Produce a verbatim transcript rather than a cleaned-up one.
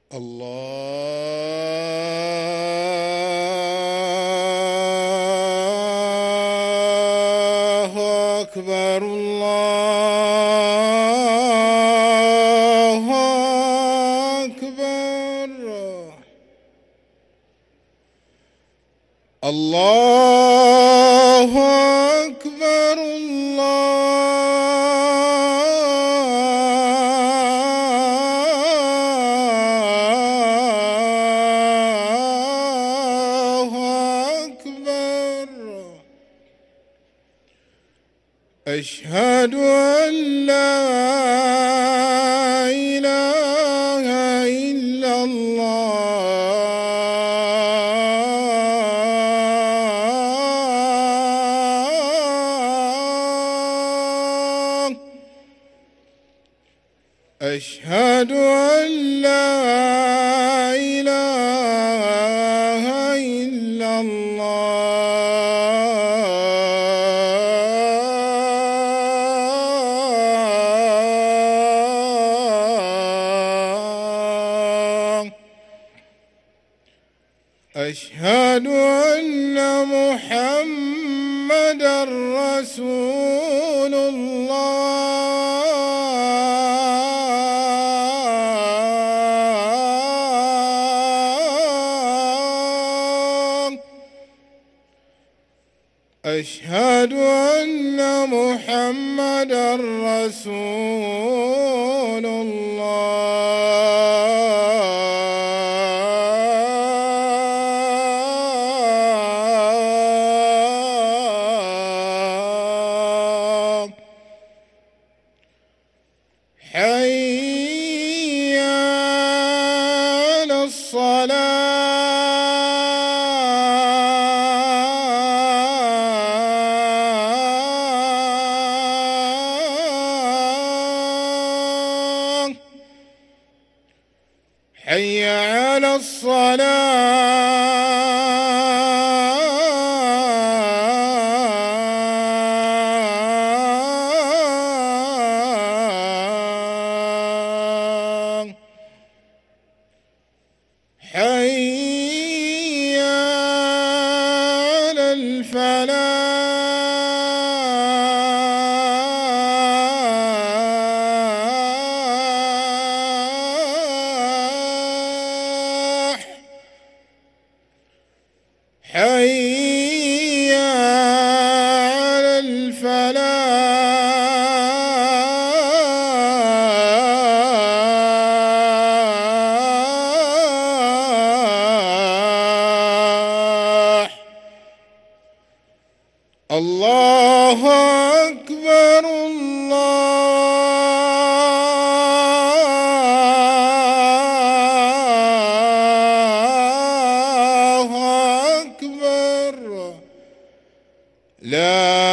الله أكبر الله أكبر الله أكبر الله أكبر. أشهد أن لا إله إلا الله. أشهد أن لا إله إلا الله. أشهد أن محمدًا رسول الله. أشهد أن محمدًا رسول الله. حي على الصلاة. حي على الصلاة. حي على الفلاح. حي على الفلاح. الله أكبر الله أكبر. لا